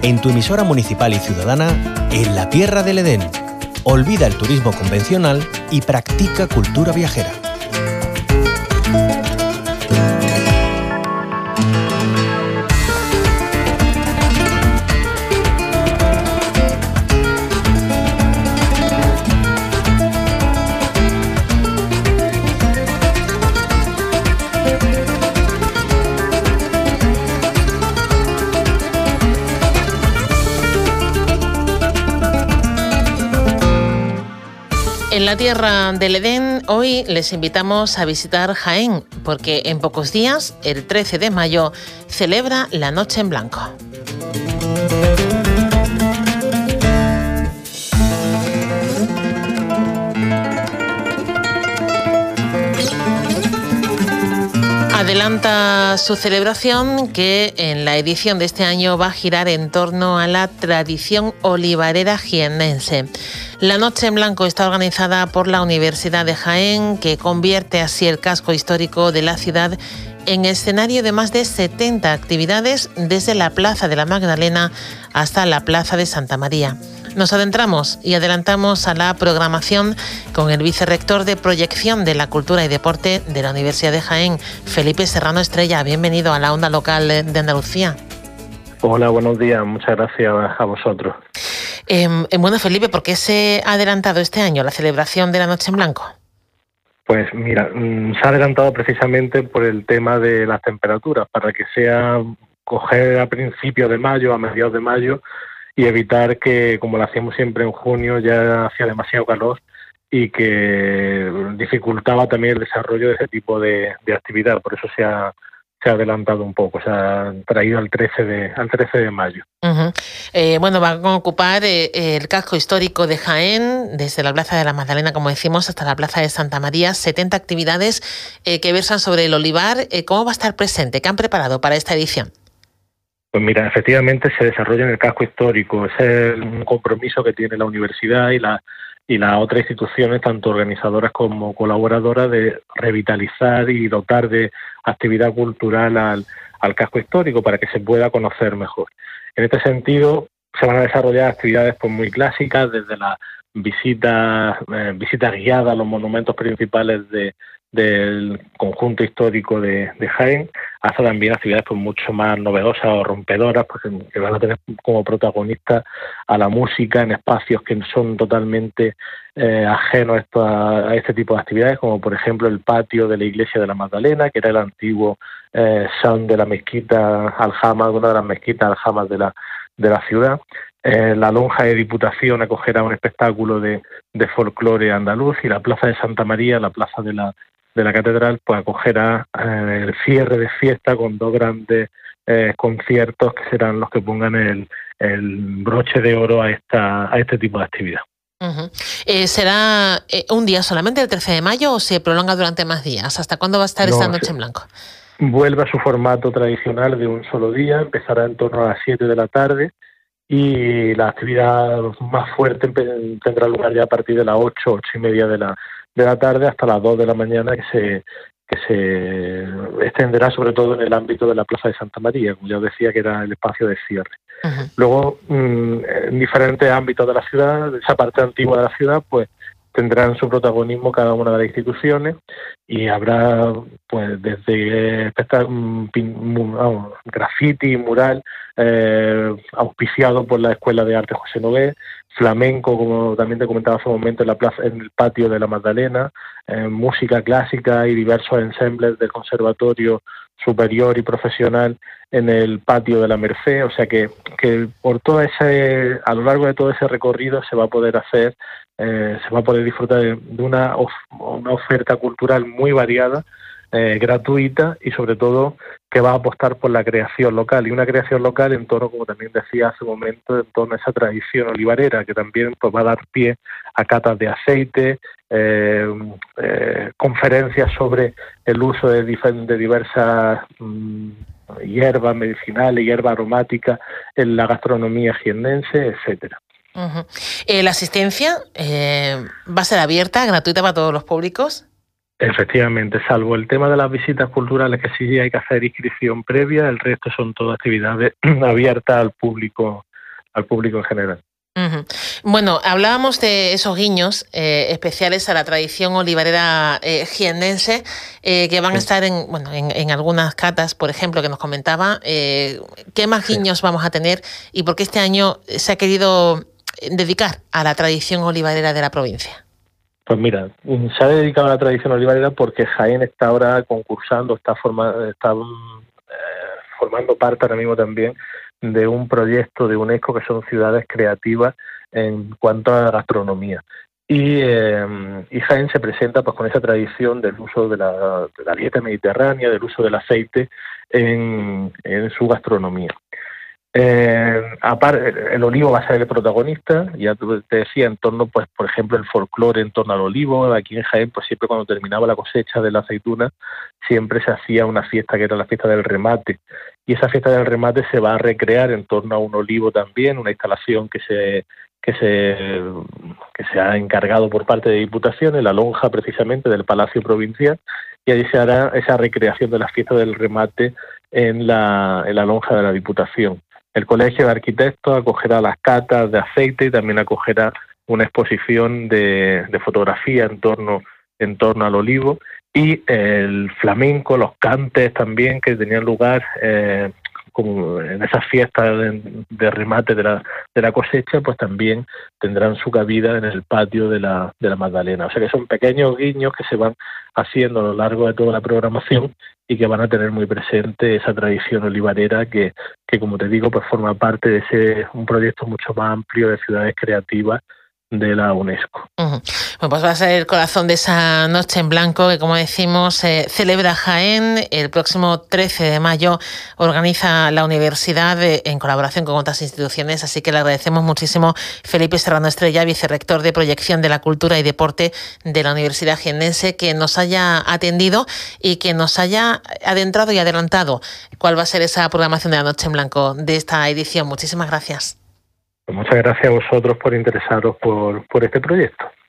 en tu emisora municipal y ciudadana, en la Tierra del Edén. Olvida el turismo convencional y practica cultura viajera. En la Tierra del Edén, hoy les invitamos a visitar Jaén, porque en pocos días, el 13 de mayo, celebra la Noche en Blanco. Adelanta su celebración, que en la edición de este año va a girar en torno a la tradición olivarera jiennense. La Noche en Blanco está organizada por la Universidad de Jaén, que convierte así el casco histórico de la ciudad en escenario de más de 70 actividades, desde la Plaza de la Magdalena hasta la Plaza de Santa María. Nos adentramos y adelantamos a la programación con el vicerrector de Proyección de la Cultura y Deporte de la Universidad de Jaén, Felipe Serrano Estrella. Bienvenido a la Onda Local de Andalucía. Hola, buenos días. Muchas gracias a vosotros. Bueno, Felipe, ¿por qué se ha adelantado este año la celebración de la Noche en Blanco? Pues mira, se ha adelantado precisamente por el tema de las temperaturas, para que sea coger a principios de mayo, a mediados de mayo, y evitar que, como lo hacíamos siempre en junio, ya hacía demasiado calor y que dificultaba también el desarrollo de ese tipo de actividad. Por eso se ha adelantado un poco, se ha traído al 13 de mayo. Uh-huh. Bueno, va a ocupar el casco histórico de Jaén, desde la Plaza de la Magdalena, como decimos, hasta la Plaza de Santa María, 70 actividades que versan sobre el olivar. ¿Cómo va a estar presente? ¿Qué han preparado para esta edición? Pues mira, efectivamente se desarrolla en el casco histórico. Ese es un compromiso que tiene la universidad y las otras instituciones, tanto organizadoras como colaboradoras, de revitalizar y dotar de actividad cultural al casco histórico para que se pueda conocer mejor. En este sentido, se van a desarrollar actividades pues muy clásicas, desde las visitas guiadas a los monumentos principales del conjunto histórico de Jaén, hasta también actividades pues mucho más novedosas o rompedoras, pues, que van a tener como protagonistas a la música en espacios que son totalmente ajenos a este tipo de actividades, como por ejemplo el patio de la Iglesia de la Magdalena, que era el antiguo sound de la mezquita Aljama, una de las mezquitas aljamas de la ciudad. La lonja de Diputación acogerá un espectáculo de folclore andaluz, y la Plaza de Santa María, la plaza de la Catedral, pues acogerá el cierre de fiesta con dos grandes conciertos que serán los que pongan el broche de oro a este tipo de actividad. Uh-huh. ¿Será un día solamente, el 13 de mayo, o se prolonga durante más días? ¿Hasta cuándo va a estar esta Noche en Blanco? Vuelve a su formato tradicional de un solo día, empezará en torno a las 7 de la tarde, y la actividad más fuerte tendrá lugar ya a partir de las 8:30 de la tarde, hasta las 2 de la mañana, que se extenderá sobre todo en el ámbito de la Plaza de Santa María, como ya os decía, que era el espacio de cierre. Uh-huh. Luego, en diferentes ámbitos de la ciudad, esa parte antigua de la ciudad, pues tendrán su protagonismo cada una de las instituciones, y habrá pues desde graffiti, mural, auspiciado por la Escuela de Arte José Nogués, flamenco, como también te comentaba hace un momento, en el patio de la Magdalena, música clásica y diversos ensembles del Conservatorio Superior y Profesional en el patio de la Merced. O sea que por a lo largo de todo ese recorrido se va a poder disfrutar de una oferta cultural muy variada, gratuita, y sobre todo que va a apostar por la creación local, y una creación local en torno, como también decía hace un momento, en torno a esa tradición olivarera, que también pues va a dar pie a catas de aceite, conferencias sobre el uso de diversas hierbas medicinales, hierbas aromáticas en la gastronomía jiennense, etcétera. Uh-huh. ¿La asistencia va a ser abierta, gratuita para todos los públicos? Efectivamente, salvo el tema de las visitas culturales, que sí hay que hacer inscripción previa, el resto son todas actividades abiertas al público al público en general. Uh-huh. Bueno, hablábamos de esos guiños especiales a la tradición olivarera jiennense que van a estar en algunas catas, por ejemplo, que nos comentaba. ¿Qué más guiños vamos a tener y por qué este año se ha querido dedicar a la tradición olivarera de la provincia? Pues mira, se ha dedicado a la tradición olivarera porque Jaén está ahora concursando, está formando parte ahora mismo también de un proyecto de UNESCO que son ciudades creativas en cuanto a gastronomía. Y Jaén se presenta pues con esa tradición del uso de la dieta mediterránea, del uso del aceite en su gastronomía. Aparte, el olivo va a ser el protagonista, ya te decía, en torno, pues, por ejemplo, el folclore en torno al olivo. Aquí en Jaén, pues siempre cuando terminaba la cosecha de la aceituna, siempre se hacía una fiesta que era la fiesta del remate. Y esa fiesta del remate se va a recrear en torno a un olivo también, una instalación que se ha encargado por parte de Diputación, en la lonja precisamente del Palacio Provincial, y allí se hará esa recreación de la fiesta del remate en la lonja de la Diputación. El Colegio de Arquitectos acogerá las catas de aceite y también acogerá una exposición de fotografía en torno al olivo, y el flamenco, los cantes también que tenían lugar como en esas fiestas de remate de la cosecha, pues también tendrán su cabida en el patio de la Magdalena. O sea que son pequeños guiños que se van haciendo a lo largo de toda la programación y que van a tener muy presente esa tradición olivarera que como te digo, pues forma parte de un proyecto mucho más amplio de ciudades creativas de la UNESCO. Uh-huh. Bueno, pues va a ser el corazón de esa noche en blanco que, como decimos, celebra Jaén. El próximo 13 de mayo organiza la universidad en colaboración con otras instituciones, así que le agradecemos muchísimo Felipe Serrano Estrella, vicerrector de Proyección de la Cultura y Deporte de la Universidad Jiennense, que nos haya atendido y que nos haya adentrado y adelantado cuál va a ser esa programación de la noche en blanco de esta edición. Muchísimas gracias. Muchas gracias a vosotros por interesaros por este proyecto.